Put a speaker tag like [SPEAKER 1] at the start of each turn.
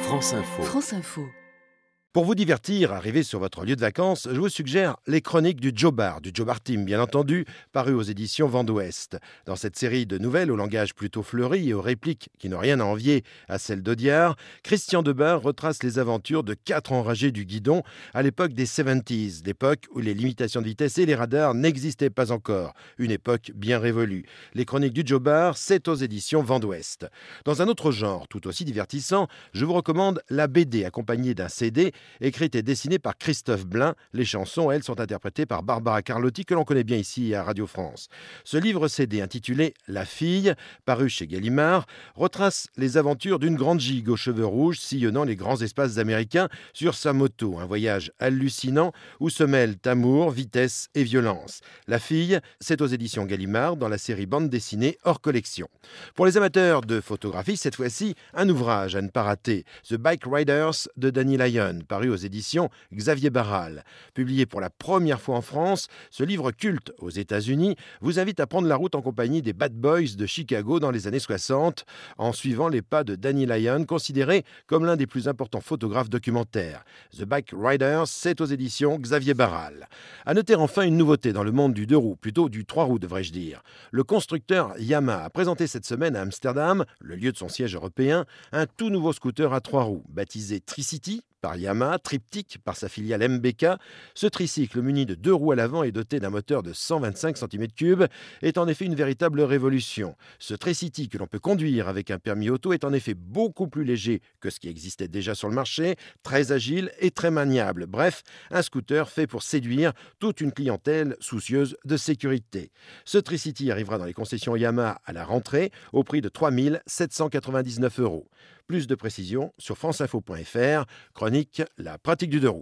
[SPEAKER 1] France Info.
[SPEAKER 2] France Info.
[SPEAKER 3] Pour vous divertir, arrivé sur votre lieu de vacances, je vous suggère les chroniques du Joe Bar Team, bien entendu, paru aux éditions Vent d'Ouest. Dans cette série de nouvelles au langage plutôt fleuri et aux répliques qui n'ont rien à envier à celles d'Audiard, Christian Debar retrace les aventures de 4 enragés du guidon à l'époque des 70s, l'époque où les limitations de vitesse et les radars n'existaient pas encore. Une époque bien révolue. Les chroniques du Joe Bar, c'est aux éditions Vent d'Ouest. Dans un autre genre, tout aussi divertissant, je vous recommande la BD accompagnée d'un CD écrite et dessinée par Christophe Blain. Les chansons, elles, sont interprétées par Barbara Carlotti, que l'on connaît bien ici à Radio France. Ce livre CD intitulé La fille, paru chez Gallimard, retrace les aventures d'une grande gigue aux cheveux rouges sillonnant les grands espaces américains sur sa moto. Un voyage hallucinant où se mêlent amour, vitesse et violence. La fille, c'est aux éditions Gallimard dans la série bande dessinée hors collection. Pour les amateurs de photographie, cette fois-ci, un ouvrage à ne pas rater, The Bike Riders de Danny Lyon, paru aux éditions Xavier Barral. Publié pour la première fois en France, ce livre culte aux États-Unis vous invite à prendre la route en compagnie des Bad Boys de Chicago dans les années 60, en suivant les pas de Danny Lyon, considéré comme l'un des plus importants photographes documentaires. The Bike Riders, c'est aux éditions Xavier Barral. À noter enfin une nouveauté dans le monde du 2 roues, plutôt du 3 roues devrais-je dire. Le constructeur Yamaha a présenté cette semaine à Amsterdam, le lieu de son siège européen, un tout nouveau scooter à 3 roues, baptisé Tricity par Yamaha, Triptyque par sa filiale MBK. Ce tricycle muni de 2 roues à l'avant et doté d'un moteur de 125 cm3 est en effet une véritable révolution. Ce Tricity que l'on peut conduire avec un permis auto est en effet beaucoup plus léger que ce qui existait déjà sur le marché, très agile et très maniable. Bref, un scooter fait pour séduire toute une clientèle soucieuse de sécurité. Ce Tricity arrivera dans les concessions Yamaha à la rentrée au prix de 3 799 €. Plus de précisions sur franceinfo.fr, chronique La pratique du 2 roues.